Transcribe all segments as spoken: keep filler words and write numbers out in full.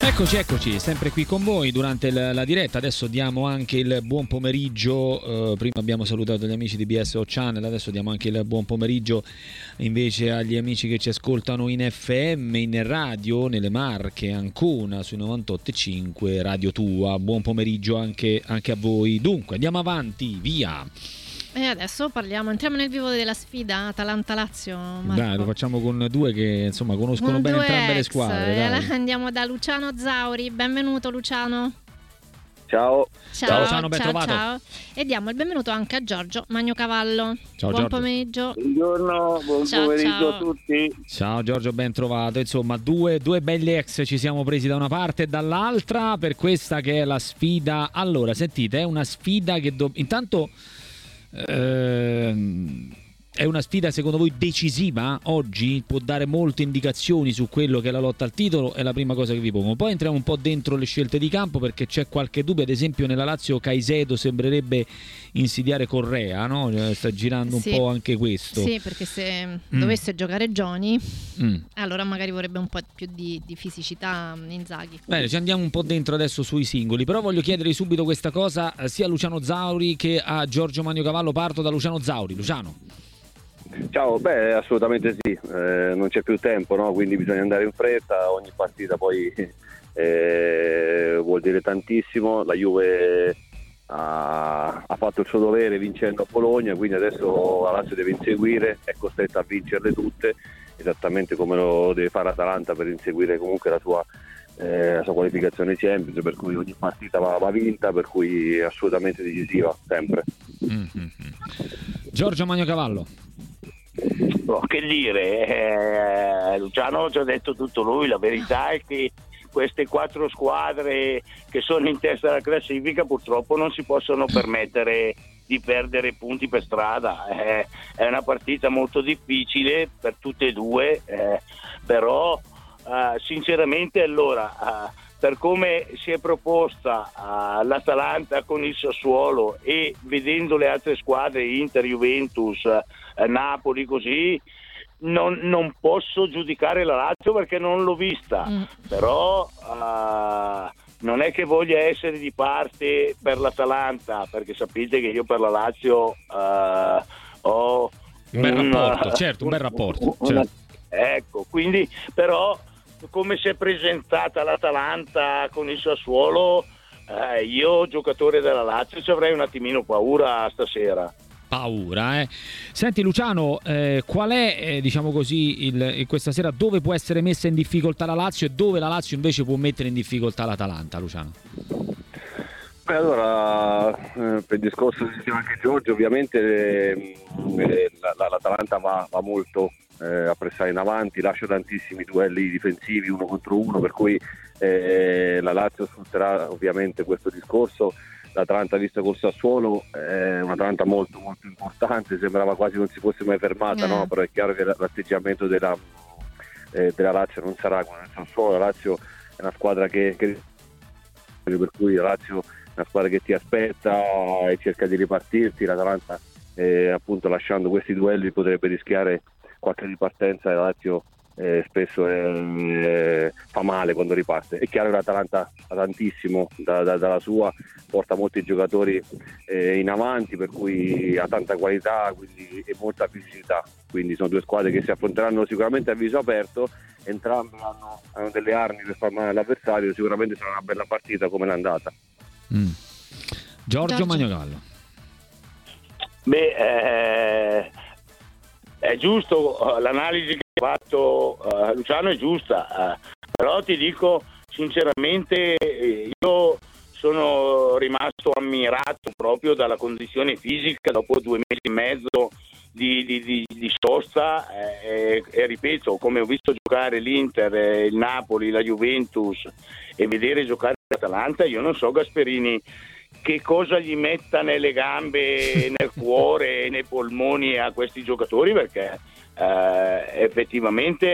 Eccoci, eccoci, sempre qui con voi durante la, la diretta. Adesso diamo anche il buon pomeriggio. Uh, prima abbiamo salutato gli amici di B S O Channel, adesso diamo anche il buon pomeriggio invece agli amici che ci ascoltano in F M, in radio, nelle Marche, Ancona sui novantotto e cinque, Radio Tua. Buon pomeriggio anche, anche a voi. Dunque, andiamo avanti, via. E adesso parliamo, entriamo nel vivo della sfida Atalanta-Lazio. Marco. Dai, lo facciamo con due che insomma conoscono con bene due entrambe ex. le squadre. Dai. Andiamo da Luciano Zauri. Benvenuto Luciano. Ciao. Ciao, ciao Luciano, ben ciao, trovato. ciao. E diamo il benvenuto anche a Giorgio Magnocavallo. Ciao, buon Giorgio. pomeriggio. Buongiorno, buon Ciao, pomeriggio ciao. a tutti. Ciao Giorgio, ben trovato. Insomma, due, due belli ex ci siamo presi da una parte e dall'altra per questa che è la sfida. Allora, sentite, è una sfida che do... intanto ehm, è una sfida secondo voi decisiva? Oggi può dare molte indicazioni su quello che è la lotta al titolo, è la prima cosa che vi pongo. Poi entriamo un po' dentro le scelte di campo perché c'è qualche dubbio, ad esempio nella Lazio Caicedo sembrerebbe insidiare Correa, no? Sta girando un Sì. po' anche questo. Sì, perché se Mm. dovesse giocare Gioni, Mm. allora magari vorrebbe un po' più di, di fisicità Inzaghi. Bene, ci andiamo un po' dentro adesso sui singoli, però voglio chiedere subito questa cosa sia a Luciano Zauri che a Giorgio Magnocavallo. Parto da Luciano Zauri. Luciano. Ciao, beh assolutamente sì, eh, non c'è più tempo, no? Quindi bisogna andare in fretta, ogni partita poi eh, vuol dire tantissimo. La Juve ha, ha fatto il suo dovere vincendo a Bologna, quindi adesso la Lazio deve inseguire, è costretta a vincerle tutte, esattamente come lo deve fare Atalanta per inseguire comunque la sua, eh, la sua qualificazione Champions, per cui ogni partita va, va vinta, per cui è assolutamente decisiva, sempre. Mm-hmm. Giorgio Magnocavallo. Oh, che dire, eh, Luciano ha già detto tutto lui. La verità è che queste quattro squadre che sono in testa alla classifica purtroppo non si possono permettere di perdere punti per strada. Eh, è una partita molto difficile per tutte e due, eh, però eh, sinceramente allora eh, per come si è proposta uh, l'Atalanta con il Sassuolo e vedendo le altre squadre, Inter, Juventus, uh, Napoli, così non, non posso giudicare la Lazio perché non l'ho vista, mm. però uh, non è che voglia essere di parte per l'Atalanta, perché sapete che io per la Lazio uh, ho un bel un, rapporto, certo, un bel rapporto. Una, certo. Ecco, quindi però come si è presentata l'Atalanta con il Sassuolo, eh, io giocatore della Lazio ci avrei un attimino paura stasera. Paura, eh. Senti Luciano, eh, qual è, eh, diciamo così, il, questa sera dove può essere messa in difficoltà la Lazio e dove la Lazio invece può mettere in difficoltà l'Atalanta, Luciano? Beh, allora, eh, per il discorso che diceva anche Giorgio, ovviamente eh, la, la, l'Atalanta va, va molto eh, a pressare in avanti, lascia tantissimi duelli difensivi uno contro uno, per cui eh, la Lazio sfrutterà ovviamente questo discorso. L'Atalanta vista col Sassuolo è un'Atalanta molto molto importante, sembrava quasi non si fosse mai fermata, mm. no? Però è chiaro che l'atteggiamento della, eh, della Lazio non sarà come il Sassuolo. La Lazio è una squadra che, che per cui la Lazio una squadra che ti aspetta e cerca di ripartirti. L'Atalanta eh, appunto lasciando questi duelli potrebbe rischiare qualche ripartenza e la Lazio eh, spesso eh, fa male quando riparte. È chiaro che l'Atalanta ha tantissimo da, da, dalla sua, porta molti giocatori eh, in avanti, per cui ha tanta qualità, quindi, e molta fisicità, quindi sono due squadre che si affronteranno sicuramente a viso aperto, entrambe hanno, hanno delle armi per far male all'avversario, sicuramente sarà una bella partita come l'è andata. Mm. Giorgio, Giorgio Magnocavallo. Beh, eh, è giusto, l'analisi che ha fatto uh, Luciano è giusta, uh, però ti dico sinceramente io sono rimasto ammirato proprio dalla condizione fisica dopo due mesi e mezzo di, di, di, di sosta eh, e, e ripeto, come ho visto giocare l'Inter, eh, il Napoli, la Juventus e vedere giocare l'Atalanta, io non so Gasperini che cosa gli metta nelle gambe, nel cuore, nei polmoni a questi giocatori, perché eh, effettivamente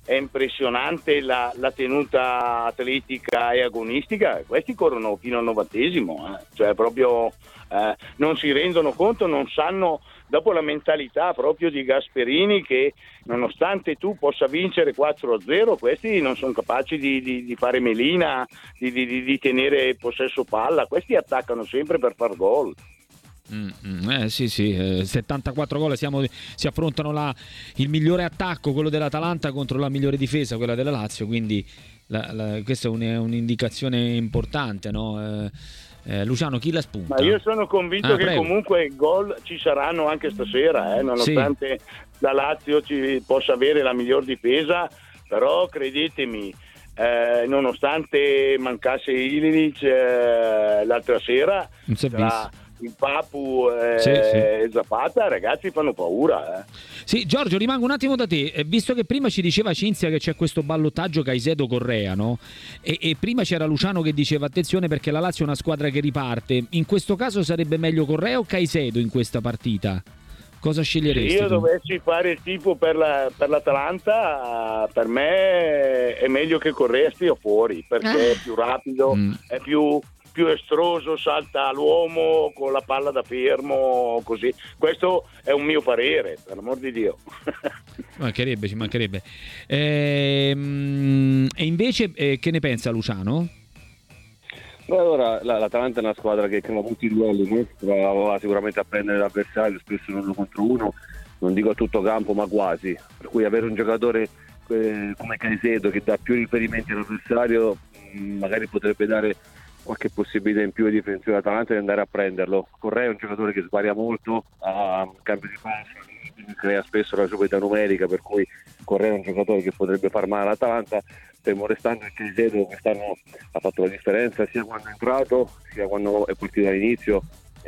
è impressionante la, la tenuta atletica e agonistica. Questi corrono fino al novantesimo, eh. Cioè proprio eh, non si rendono conto, non sanno, dopo la mentalità proprio di Gasperini, che nonostante tu possa vincere quattro a zero, questi non sono capaci di, di, di fare melina, di, di, di tenere possesso palla, questi attaccano sempre per far gol. Mm, mm, eh sì sì, eh, settantaquattro gol, siamo, si affrontano la, il migliore attacco, quello dell'Atalanta, contro la migliore difesa, quella della Lazio, quindi la, la, questa è un, è un'indicazione importante, no? Eh, eh, Luciano, chi la spunta? Ma io sono convinto ah, che prego. comunque gol ci saranno anche stasera, eh, nonostante sì. la Lazio ci possa avere la miglior difesa, però credetemi, eh, nonostante mancasse Ilinic eh, l'altra sera, tra il Papu e sì, sì. Zapata, ragazzi, fanno paura. Eh. Sì, Giorgio, rimango un attimo da te, visto che prima ci diceva Cinzia che c'è questo ballottaggio Caicedo-Correa, no? E, e prima c'era Luciano che diceva attenzione perché la Lazio è una squadra che riparte. In questo caso sarebbe meglio Correa o Caicedo in questa partita? Cosa sceglieresti? Se io tu? dovessi fare il tipo per, la, per l'Atalanta, per me è meglio che Correa stia fuori, perché è più rapido, mm. è più... più estroso, salta l'uomo con la palla da fermo, così. Questo è un mio parere, per l'amor di Dio. Mancherebbe, ci mancherebbe. Ehm, e invece eh, che ne pensa Luciano? Beh, allora l'Atalanta è una squadra che crea molti duelli, no? Va sicuramente a prendere l'avversario, spesso uno contro uno, non dico a tutto campo ma quasi, per cui avere un giocatore eh, come Caicedo che dà più riferimenti all'avversario mh, magari potrebbe dare qualche possibilità in più ai difensori dell'Atalanta di andare a prenderlo. Correa è un giocatore che sbaglia molto, ha un cambio di passo, crea spesso la superiorità numerica, per cui Correa è un giocatore che potrebbe far male all'Atalanta, fermo restando che Caicedo quest'anno ha fatto la differenza sia quando è entrato sia quando è partito all'inizio,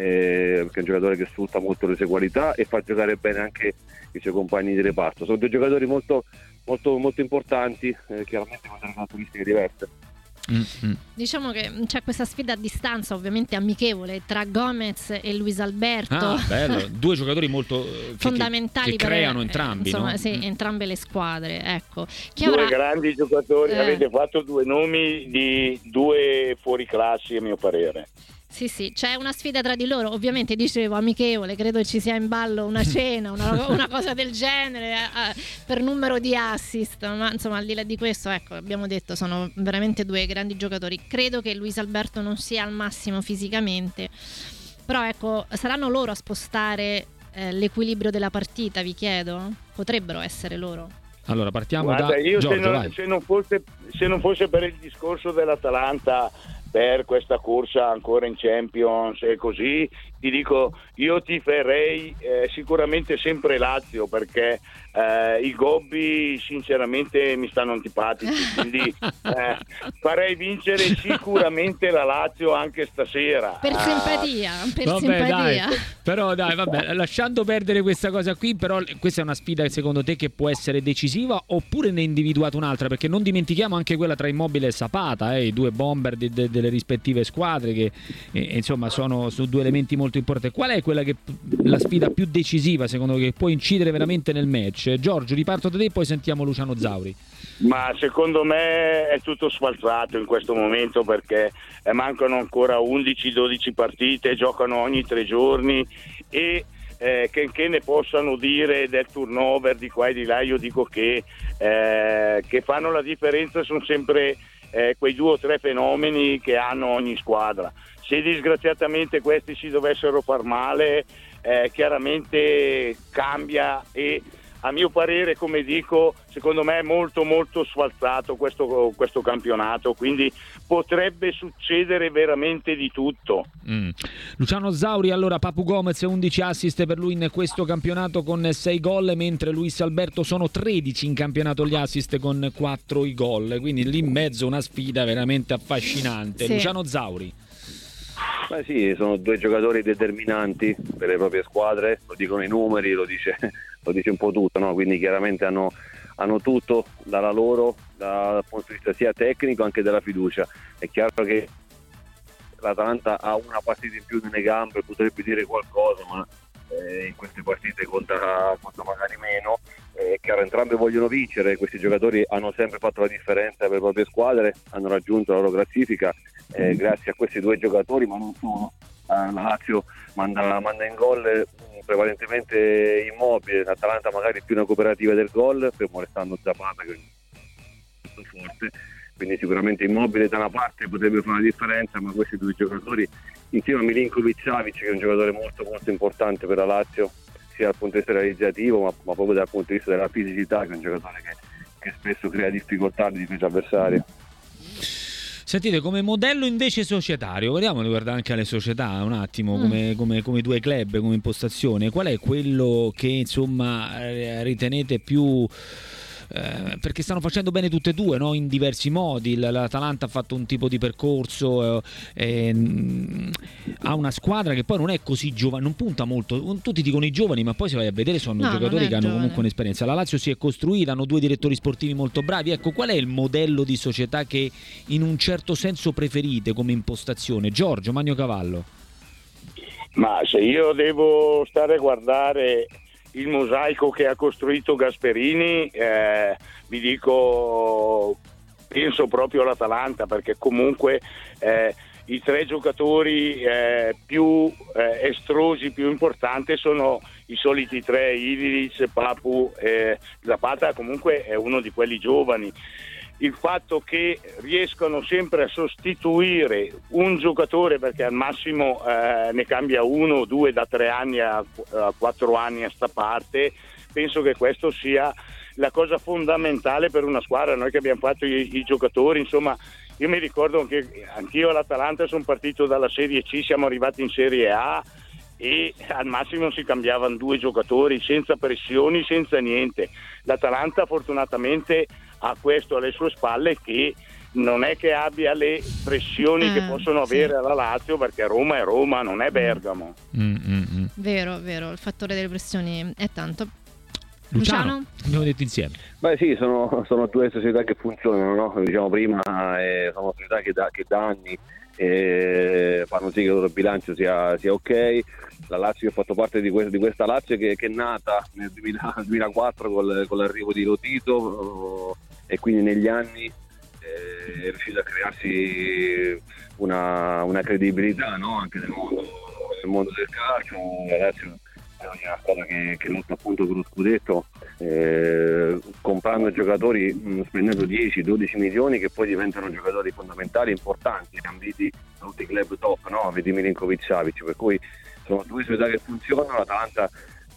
eh, perché è un giocatore che sfrutta molto le sue qualità e fa giocare bene anche i suoi compagni di reparto. Sono due giocatori molto, molto, molto importanti, eh, chiaramente con delle caratteristiche diverse. Mm-hmm. Diciamo che c'è questa sfida a distanza ovviamente amichevole tra Gomez e Luis Alberto. Ah, bello. Due giocatori molto eh, fondamentali che, che creano per, entrambi, insomma, no? sì, mm. entrambe le squadre, ecco. Chi due avrà... grandi giocatori, eh. avete fatto due nomi di due fuoriclassi a mio parere. Sì, sì, c'è una sfida tra di loro, ovviamente dicevo amichevole, credo ci sia in ballo una cena, una, una cosa del genere eh, per numero di assist, ma insomma al di là di questo, ecco, abbiamo detto sono veramente due grandi giocatori. Credo che Luis Alberto non sia al massimo fisicamente, però ecco, saranno loro a spostare eh, l'equilibrio della partita, vi chiedo? Potrebbero essere loro. Allora partiamo Guarda, da io Giorgio, se, non, se, non fosse, se non fosse per il discorso dell'Atalanta, per questa corsa ancora in Champions e così, ti dico, io tiferei eh, sicuramente sempre Lazio, perché eh, i Gobbi sinceramente mi stanno antipatici, quindi eh, farei vincere sicuramente la Lazio anche stasera. Per simpatia, per vabbè, simpatia. Dai, però dai, vabbè, lasciando perdere questa cosa qui, però questa è una sfida secondo te che può essere decisiva, oppure ne hai individuato un'altra? Perché non dimentichiamo anche quella tra Immobile e Zapata, eh, i due bomber de, de, delle rispettive squadre che eh, insomma sono su due elementi molto importanti. Qual è quella che la sfida più decisiva secondo te, che può incidere veramente nel match? Giorgio, riparto da te, poi sentiamo Luciano Zauri. Ma secondo me è tutto sfalsato in questo momento, perché mancano ancora undici dodici partite, giocano ogni tre giorni e eh, che, che ne possano dire del turnover di qua e di là, io dico che, eh, che fanno la differenza sono sempre eh, quei due o tre fenomeni che hanno ogni squadra. Se disgraziatamente questi si dovessero far male, eh, chiaramente cambia, e a mio parere, come dico, secondo me è molto molto sfalsato questo, questo campionato, quindi potrebbe succedere veramente di tutto. Mm. Luciano Zauri, allora Papu Gomez undici assist per lui in questo campionato con sei gol, mentre Luis Alberto sono tredici in campionato gli assist con quattro i gol, quindi lì in mezzo una sfida veramente affascinante. Sì. Luciano Zauri. Beh sì, sono due giocatori determinanti per le proprie squadre, lo dicono i numeri, lo dice, lo dice un po' tutto, no? Quindi chiaramente hanno, hanno tutto dalla loro, dal punto di vista sia tecnico anche della fiducia. È chiaro che l'Atalanta ha una partita in più nelle gambe, potrebbe dire qualcosa, ma eh, in queste partite conta, conta magari meno. È chiaro, entrambi vogliono vincere, questi giocatori hanno sempre fatto la differenza per le proprie squadre, hanno raggiunto la loro classifica eh, grazie a questi due giocatori, ma non solo. La Lazio manda, manda in gol eh, prevalentemente Immobile, l'Atalanta magari più una cooperativa del gol, fermo restando Zapata che è molto forte, quindi sicuramente Immobile da una parte potrebbe fare la differenza, ma questi due giocatori insieme a Milinkovic-Savic, che è un giocatore molto molto importante per la Lazio, sia dal punto di vista realizzativo ma, ma proprio dal punto di vista della fisicità, che è un giocatore che, che spesso crea difficoltà alle difese avversarie. Sentite, come modello invece societario, vogliamo guardare anche alle società un attimo, mm. come, come, come due club, come impostazione, qual è quello che insomma ritenete più... Eh, perché stanno facendo bene tutte e due, no? In diversi modi. L'Atalanta ha fatto un tipo di percorso, eh, eh, ha una squadra che poi non è così giovane, non punta molto, tutti dicono i giovani, ma poi se vai a vedere sono no, giocatori che hanno giovane. Comunque un'esperienza. La Lazio si è costruita, hanno due direttori sportivi molto bravi. Ecco, qual è il modello di società che in un certo senso preferite come impostazione? Giorgio Magnocavallo. Ma se io devo stare a guardare il mosaico che ha costruito Gasperini, eh, vi dico, penso proprio all'Atalanta, perché comunque eh, i tre giocatori eh, più eh, estrosi, più importanti sono i soliti tre, Ilic, Papu e Zapata, comunque è uno di quelli giovani. Il fatto che riescono sempre a sostituire un giocatore, perché al massimo eh, ne cambia uno o due da tre anni a, a quattro anni a sta parte, penso che questo sia la cosa fondamentale per una squadra. Noi che abbiamo fatto i, i giocatori, insomma, io mi ricordo che anch'io all'Atalanta sono partito dalla Serie C, siamo arrivati in Serie A e al massimo si cambiavano due giocatori senza pressioni, senza niente. L'Atalanta fortunatamente ha questo alle sue spalle, che non è che abbia le pressioni eh, che possono avere sì. alla Lazio, perché Roma è Roma, non è Bergamo. Mm, mm, mm. Vero, vero, il fattore delle pressioni è tanto. Luciano, Luciano? Abbiamo detto insieme. Beh sì, sono, sono due società che funzionano, no? Diciamo prima eh, sono società che da, che da anni eh, fanno sì che il loro bilancio sia, sia ok. La Lazio ha fatto parte di, que- di questa Lazio che, che è nata nel duemila, duemilaquattro col, con l'arrivo di Lotito eh, e quindi negli anni eh, è riuscita a crearsi una, una credibilità, no? Anche nel mondo, nel mondo del calcio. La Lazio è una squadra che, che lotta appunto per lo scudetto, eh, comprando giocatori, mh, spendendo dieci dodici milioni che poi diventano giocatori fondamentali, importanti, ambiti da tutti i club top, no? Vedi Milinkovic-Savic, per cui sono due società che funzionano. L'Atalanta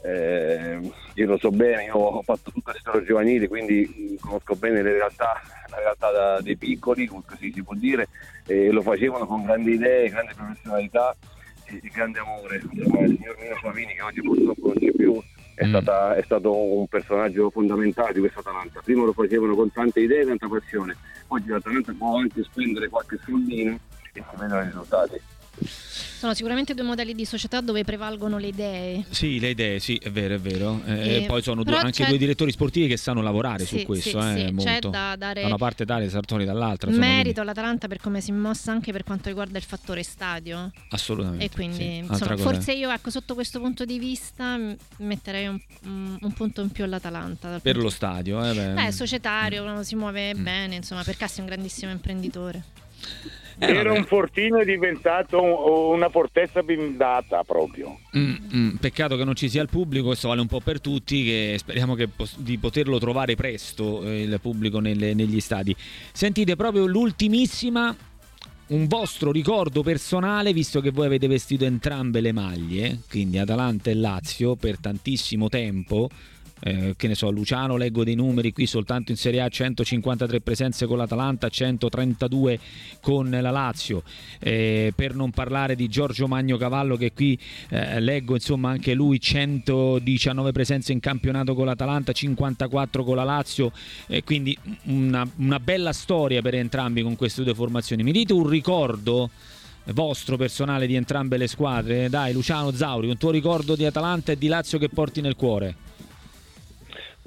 eh, io lo so bene, io ho fatto tutte le storie giovanili, quindi mh, conosco bene le realtà, la realtà da, dei piccoli, così si può dire, e lo facevano con grandi idee, grande professionalità e grande amore. Il signor Mino Flavini, che oggi purtroppo non c'è più, è, mm. stata, è stato un personaggio fondamentale di questa Atalanta. Prima lo facevano con tante idee e tanta passione, oggi l'Atalanta può anche spendere qualche soldino e si vedono i risultati. Sono sicuramente due modelli di società dove prevalgono le idee. Sì, le idee, sì, è vero, è vero. E eh, poi sono due, anche c'è... due direttori sportivi che sanno lavorare sì, su questo. Sì, eh, sì. molto. C'è da dare da una parte tale, Sartori dall'altra. Merito all'Atalanta per come si è mossa anche per quanto riguarda il fattore stadio. Assolutamente. E quindi, sì. insomma, forse io, ecco, sotto questo punto di vista metterei un, un punto in più all'Atalanta. Per lo stadio, eh, beh. Beh, societario, mm. si muove mm. bene, insomma, per Cassi è un grandissimo imprenditore. Eh, Era un fortino, è diventato una fortezza blindata proprio. Mm, mm, peccato che non ci sia il pubblico, questo vale un po' per tutti, che speriamo che pos- di poterlo trovare presto eh, il pubblico nelle, negli stadi. Sentite, proprio l'ultimissima, un vostro ricordo personale, visto che voi avete vestito entrambe le maglie, quindi Atalanta e Lazio per tantissimo tempo. Eh, che ne so, Luciano, leggo dei numeri qui soltanto in Serie A: centocinquantatré presenze con l'Atalanta, centotrentadue con la Lazio, eh, per non parlare di Giorgio Magnocavallo, che qui eh, leggo insomma anche lui centodiciannove presenze in campionato con l'Atalanta, cinquantaquattro con la Lazio, eh, quindi una, una bella storia per entrambi con queste due formazioni. Mi dite un ricordo vostro personale di entrambe le squadre? Dai, Luciano Zauri, un tuo ricordo di Atalanta e di Lazio che porti nel cuore.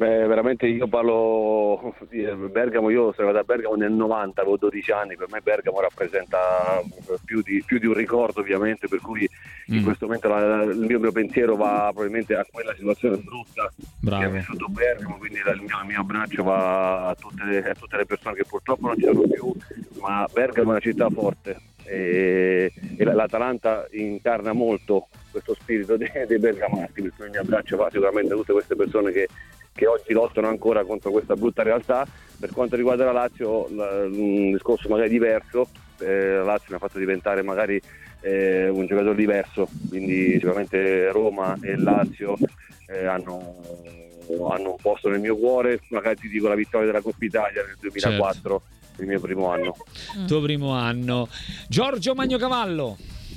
Beh, veramente io parlo di Bergamo, io sono andato a Bergamo nel novanta, avevo dodici anni, per me Bergamo rappresenta più di, più di un ricordo ovviamente, per cui mm. in questo momento la, il, mio, il mio pensiero va probabilmente a quella situazione brutta Bravo. che ha vissuto Bergamo, quindi il mio, il mio abbraccio va a tutte, le, a tutte le persone che purtroppo non ci sono più, ma Bergamo è una città forte e, e l'Atalanta incarna molto questo spirito dei, dei bergamaschi, per cui il mio abbraccio va sicuramente a tutte queste persone che che oggi lottano ancora contro questa brutta realtà. Per quanto riguarda la Lazio, un discorso magari diverso, eh, la Lazio mi ha fatto diventare magari eh, un giocatore diverso, quindi sicuramente Roma e Lazio eh, hanno, hanno un posto nel mio cuore, magari ti dico la vittoria della Coppa Italia nel duemilaquattro, certo. il mio primo anno. Mm. Tuo primo anno. Giorgio Magnocavallo.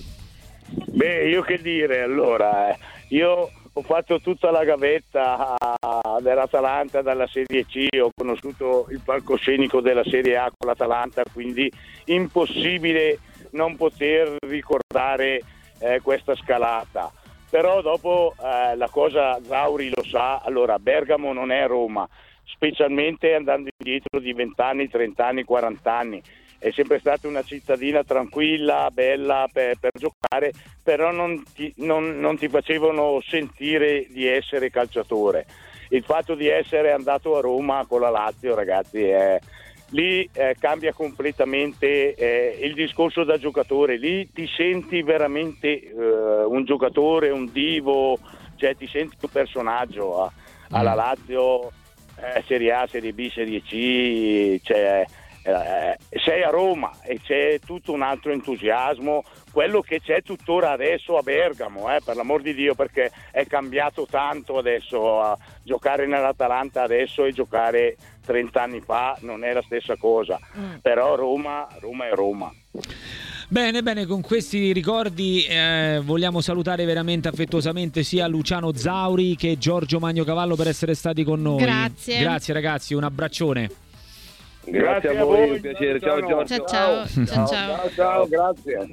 Beh, io che dire, allora, eh, io ho fatto tutta la gavetta dell'Atalanta dalla Serie C, ho conosciuto il palcoscenico della Serie A con l'Atalanta, quindi impossibile non poter ricordare eh, questa scalata. Però dopo eh, la cosa Zauri lo sa, allora Bergamo non è Roma, specialmente andando indietro di venti anni, trenta anni, quaranta anni. È sempre stata una cittadina tranquilla, bella per, per giocare, però non ti, non, non ti facevano sentire di essere calciatore. Il fatto di essere andato a Roma con la Lazio, ragazzi, è, lì eh, cambia completamente eh, il discorso da giocatore. Lì ti senti veramente eh, un giocatore, un divo, cioè ti senti un personaggio. Alla Lazio, eh, Serie A, Serie B, Serie C, cioè... Eh, sei a Roma e c'è tutto un altro entusiasmo, quello che c'è tuttora adesso a Bergamo, eh, per l'amor di Dio, perché è cambiato tanto adesso. A giocare nell'Atalanta adesso e giocare trenta anni fa non è la stessa cosa, mm. però Roma, Roma è Roma. Bene, bene, con questi ricordi eh, vogliamo salutare veramente affettuosamente sia Luciano Zauri che Giorgio Magnocavallo per essere stati con noi. Grazie. Grazie ragazzi, un abbraccione. Grazie, grazie a voi, un piacere. Ciao Giorgio. Ciao ciao. Ciao ciao. Ciao, ciao, grazie.